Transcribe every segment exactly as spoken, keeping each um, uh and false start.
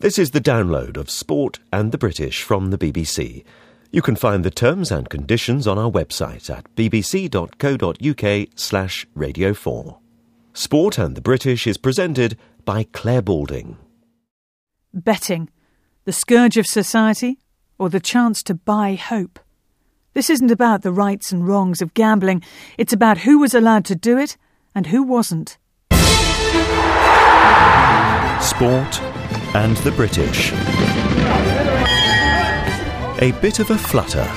This is the download of Sport and the British from the B B C. You can find the terms and conditions on our website at bbc.co.uk slash radio 4. Sport and the British is presented by Claire Balding. Betting, the scourge of society, or the chance to buy hope? This isn't about the rights and wrongs of gambling. It's about who was allowed to do it and who wasn't. Sport and the British. A bit of a flutter.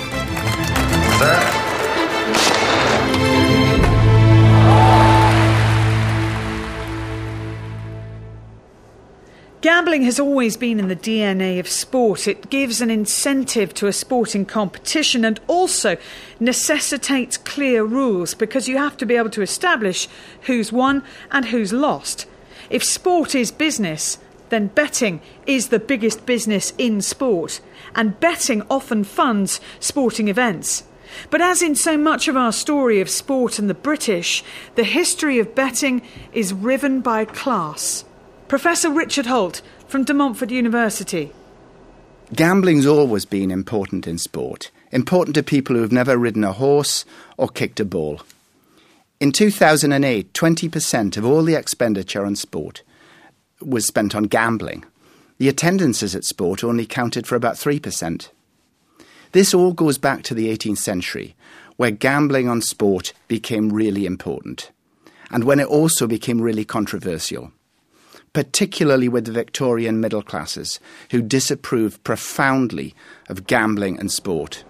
Gambling has always been in the D N A of sport. It gives an incentive to a sporting competition and also necessitates clear rules because you have to be able to establish who's won and who's lost. If sport is business, then betting is the biggest business in sport, and betting often funds sporting events. But as in so much of our story of sport and the British, the history of betting is riven by class. Professor Richard Holt from De Montfort University. Gambling's always been important in sport, important to people who have never ridden a horse or kicked a ball. In two thousand eight, twenty percent of all the expenditure on sport was spent on gambling. The attendances at sport only counted for about three percent. This all goes back to the eighteenth century, where gambling on sport became really important, and when it also became really controversial, particularly with the Victorian middle classes, who disapproved profoundly of gambling and sport.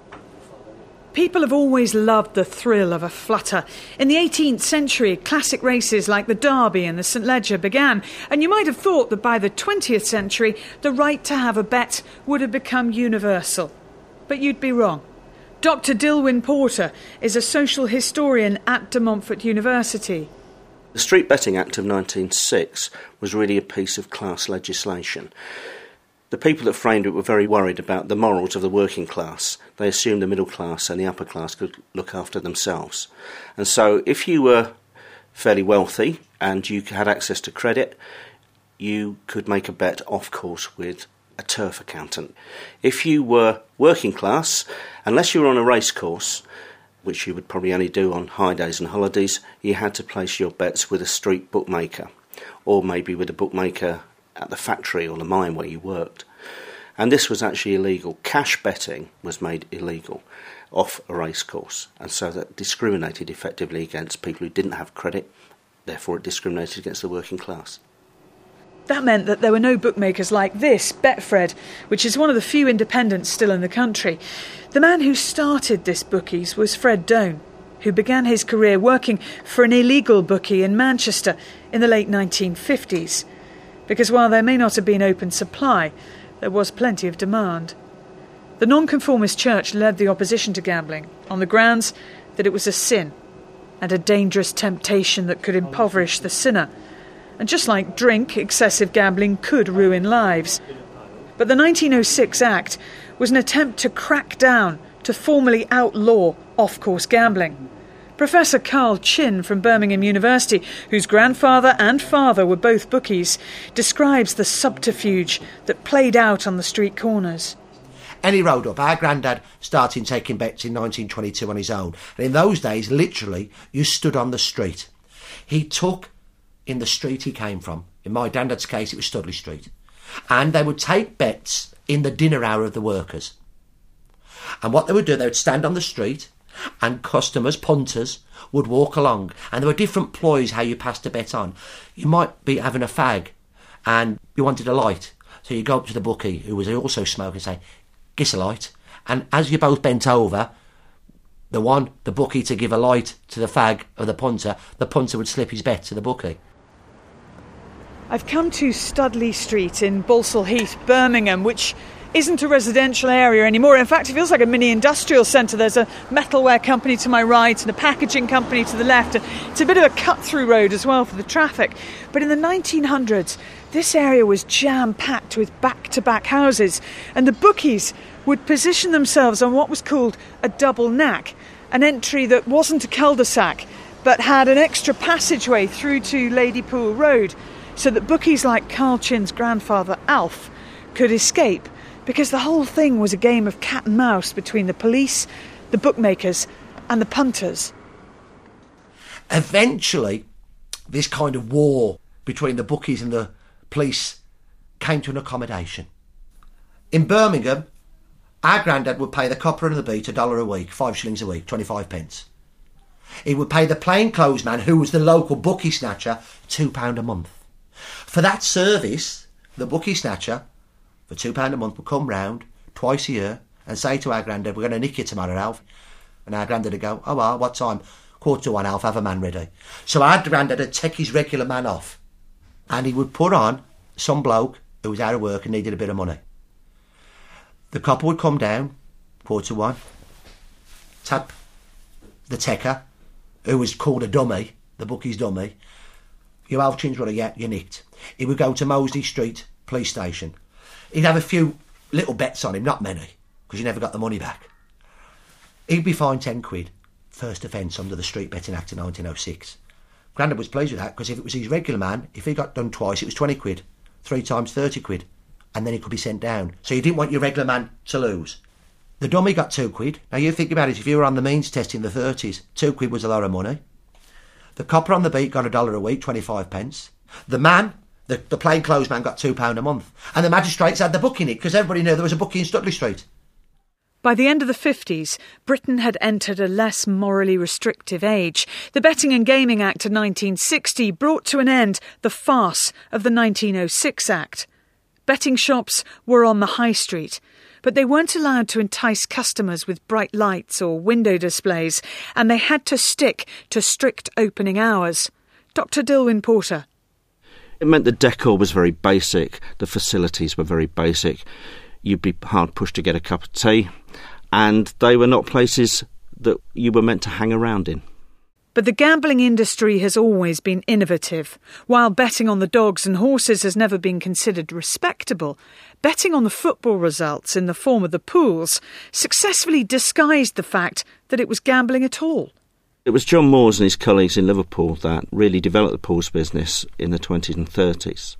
People have always loved the thrill of a flutter. In the eighteenth century, classic races like the Derby and the St Leger began, and you might have thought that by the twentieth century, the right to have a bet would have become universal. But you'd be wrong. Doctor Dilwyn Porter is a social historian at De Montfort University. The Street Betting Act of nineteen oh six was really a piece of class legislation. The people that framed it were very worried about the morals of the working class. They assumed the middle class and the upper class could look after themselves. And so if you were fairly wealthy and you had access to credit, you could make a bet off course with a turf accountant. If you were working class, unless you were on a race course, which you would probably only do on high days and holidays, you had to place your bets with a street bookmaker, or maybe with a bookmaker at the factory or the mine where you worked. And this was actually illegal. Cash betting was made illegal off a race course, and so that discriminated effectively against people who didn't have credit, therefore it discriminated against the working class. That meant that there were no bookmakers like this, Betfred, which is one of the few independents still in the country. The man who started this bookies was Fred Doane, who began his career working for an illegal bookie in Manchester in the late nineteen fifties. Because while there may not have been open supply, there was plenty of demand. The Nonconformist Church led the opposition to gambling on the grounds that it was a sin and a dangerous temptation that could impoverish the sinner. And just like drink, excessive gambling could ruin lives. But the nineteen oh six Act was an attempt to crack down, to formally outlaw off-course gambling. Professor Carl Chin from Birmingham University, whose grandfather and father were both bookies, describes the subterfuge that played out on the street corners. Any road up, our granddad started taking bets in nineteen twenty-two on his own. And in those days, literally, you stood on the street. He took in the street he came from. In my granddad's case, it was Studley Street. And they would take bets in the dinner hour of the workers. And what they would do, they would stand on the street, and customers, punters, would walk along. And there were different ploys how you passed a bet on. You might be having a fag, and you wanted a light. So you go up to the bookie, who was also smoking, and say, "Giss a light." And as you both bent over, the one, the bookie, to give a light to the fag of the punter, the punter would slip his bet to the bookie. I've come to Studley Street in Balsall Heath, Birmingham, which isn't a residential area anymore. In fact, it feels like a mini industrial centre. There's a metalware company to my right and a packaging company to the left. It's a bit of a cut-through road as well for the traffic. But in the nineteen hundreds, this area was jam-packed with back-to-back houses, and the bookies would position themselves on what was called a double knack, an entry that wasn't a cul-de-sac, but had an extra passageway through to Ladypool Road, so that bookies like Carl Chin's grandfather, Alf, could escape, because the whole thing was a game of cat and mouse between the police, the bookmakers and the punters. Eventually, this kind of war between the bookies and the police came to an accommodation. In Birmingham, our granddad would pay the copper and the beat a dollar a week, five shillings a week, twenty-five pence. He would pay the plainclothes man, who was the local bookie snatcher, two pounds a month. For that service, the bookie snatcher, for two pounds a month, would come round twice a year and say to our granddad, "We're going to nick you tomorrow, Alf." And our granddad would go, "Oh, well, what time?" "Quarter to one, Alf, have a man ready." So our granddad would take his regular man off and he would put on some bloke who was out of work and needed a bit of money. The copper would come down, quarter to one, tap the taker, who was called a dummy, the bookie's dummy. "You Alf Chinsborough, yeah, you're nicked." He would go to Mosley Street police station. He'd have a few little bets on him, not many, because you never got the money back. He'd be fined ten quid, first offence under the Street Betting Act of nineteen oh six. Grandad was pleased with that, because if it was his regular man, if he got done twice, it was twenty quid, three times thirty quid, and then he could be sent down. So you didn't want your regular man to lose. The dummy got two quid. Now you think about it, if you were on the means test in the thirties, two quid was a lot of money. The copper on the beat got a dollar a week, twenty-five pence. The man, the, the plainclothes man, got two pounds a month. And the magistrates had the book in it, because everybody knew there was a bookie in Studley Street. By the end of the fifties, Britain had entered a less morally restrictive age. The Betting and Gaming Act of nineteen sixty brought to an end the farce of the nineteen oh six Act. Betting shops were on the high street, but they weren't allowed to entice customers with bright lights or window displays, and they had to stick to strict opening hours. Doctor Dilwyn Porter. It meant the decor was very basic, the facilities were very basic. You'd be hard pushed to get a cup of tea, and they were not places that you were meant to hang around in. But the gambling industry has always been innovative. While betting on the dogs and horses has never been considered respectable, betting on the football results in the form of the pools successfully disguised the fact that it was gambling at all. It was John Moores and his colleagues in Liverpool that really developed the pools business in the twenties and thirties.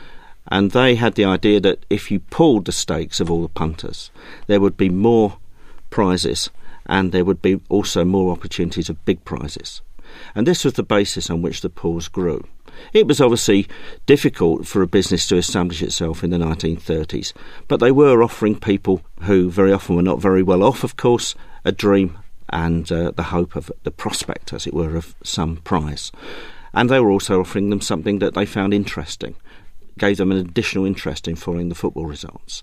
And they had the idea that if you pooled the stakes of all the punters, there would be more prizes and there would be also more opportunities of big prizes. And this was the basis on which the pools grew. It was obviously difficult for a business to establish itself in the nineteen thirties, but they were offering people who very often were not very well off, of course, a dream and uh, the hope of the prospect, as it were, of some prize. And they were also offering them something that they found interesting, gave them an additional interest in following the football results.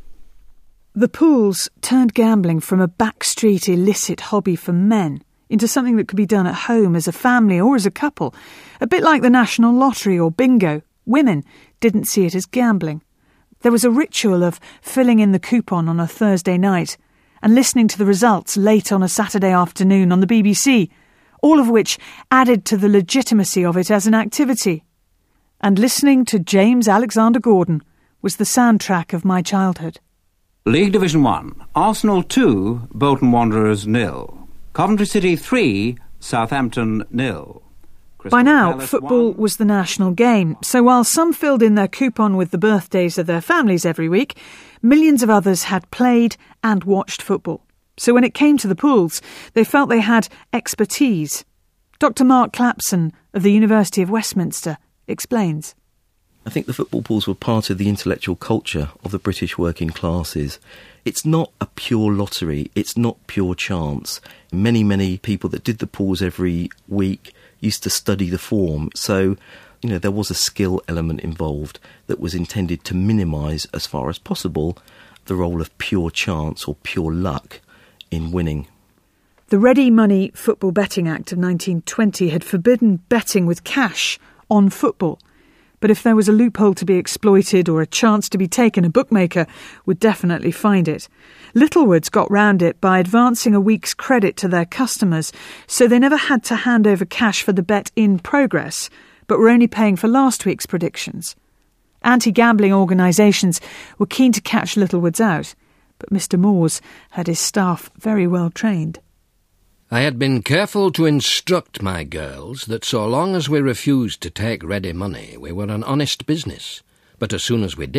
The pools turned gambling from a backstreet illicit hobby for men into something that could be done at home as a family or as a couple. A bit like the National Lottery or bingo, women didn't see it as gambling. There was a ritual of filling in the coupon on a Thursday night and listening to the results late on a Saturday afternoon on the B B C, all of which added to the legitimacy of it as an activity. And listening to James Alexander Gordon was the soundtrack of my childhood. League Division one, Arsenal two, Bolton Wanderers nil. Coventry City three, Southampton nil. By now, football was the national game, so while some filled in their coupon with the birthdays of their families every week, millions of others had played and watched football. So when it came to the pools, they felt they had expertise. Doctor Mark Clapson of the University of Westminster explains. I think the football pools were part of the intellectual culture of the British working classes. It's not a pure lottery, it's not pure chance. Many, many people that did the pools every week used to study the form, so you know there was a skill element involved that was intended to minimise, as far as possible, the role of pure chance or pure luck in winning. The Ready Money Football Betting Act of nineteen twenty had forbidden betting with cash on football. But if there was a loophole to be exploited or a chance to be taken, a bookmaker would definitely find it. Littlewoods got round it by advancing a week's credit to their customers, so they never had to hand over cash for the bet in progress, but were only paying for last week's predictions. Anti-gambling organisations were keen to catch Littlewoods out, but Mister Moores had his staff very well trained. I had been careful to instruct my girls that so long as we refused to take ready money, we were an honest business. But as soon as we did,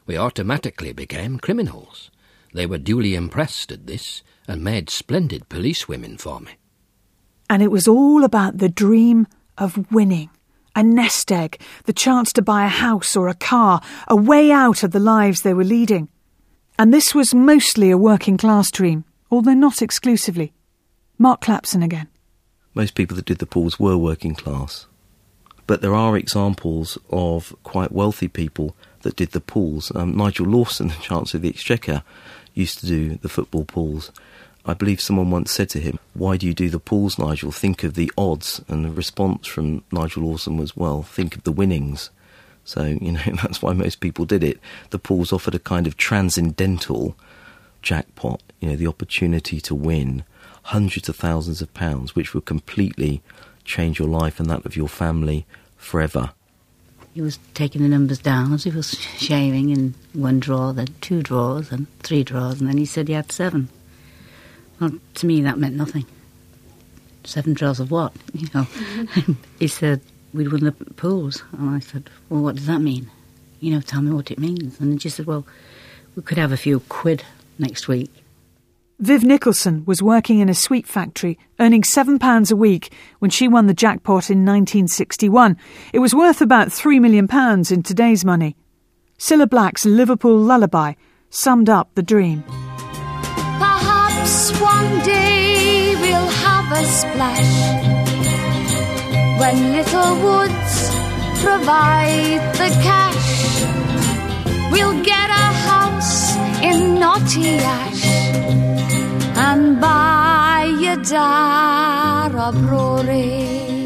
we automatically became criminals. They were duly impressed at this and made splendid policewomen for me. And it was all about the dream of winning. A nest egg, the chance to buy a house or a car, a way out of the lives they were leading. And this was mostly a working class dream, although not exclusively. Mark Clapson again. Most people that did the pools were working class. But there are examples of quite wealthy people that did the pools. Um, Nigel Lawson, the Chancellor of the Exchequer, used to do the football pools. I believe someone once said to him, "Why do you do the pools, Nigel? Think of the odds." And the response from Nigel Lawson was, "Well, think of the winnings." So, you know, that's why most people did it. The pools offered a kind of transcendental jackpot, you know, the opportunity to win hundreds of thousands of pounds, which would completely change your life and that of your family forever. He was taking the numbers down as he was shaving in one drawer, then two drawers, and three drawers, and then he said he had seven. Well, to me, that meant nothing. Seven drawers of what? You know. He said, we'd won the pools. And I said, well, what does that mean? You know, tell me what it means. And he just said, well, we could have a few quid next week. Viv Nicholson was working in a sweet factory, earning seven pounds a week when she won the jackpot in nineteen sixty-one. It was worth about three million pounds in today's money. Cilla Black's Liverpool Lullaby summed up the dream. Perhaps one day we'll have a splash when Little Woods provide the cash. We'll get a house in Naughty Ash and buy a Dara Brewery.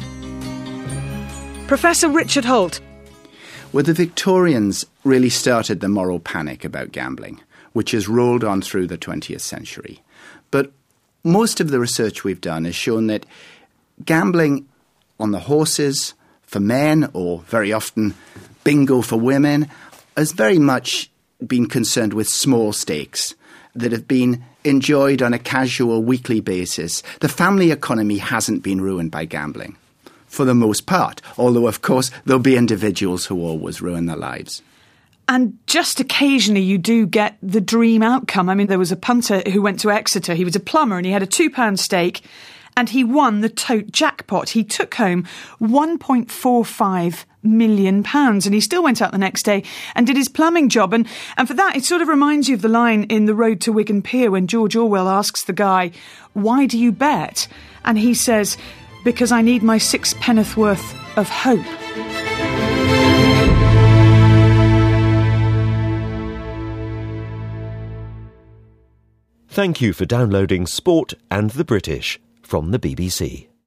Professor Richard Holt. Well, the Victorians really started the moral panic about gambling, which has rolled on through the twentieth century. But most of the research we've done has shown that gambling on the horses for men, or very often bingo for women, has very much been concerned with small stakes that have been enjoyed on a casual weekly basis. The family economy hasn't been ruined by gambling, for the most part, although, of course, there'll be individuals who always ruin their lives. And just occasionally you do get the dream outcome. I mean, there was a punter who went to Exeter. He was a plumber and he had a two pound stake and he won the tote jackpot. He took home one point four five million pounds and he still went out the next day and did his plumbing job. And, and for that, it sort of reminds you of the line in The Road to Wigan Pier when George Orwell asks the guy, why do you bet? And he says, because I need my six penneth worth of hope. Thank you for downloading Sport and the British from the B B C.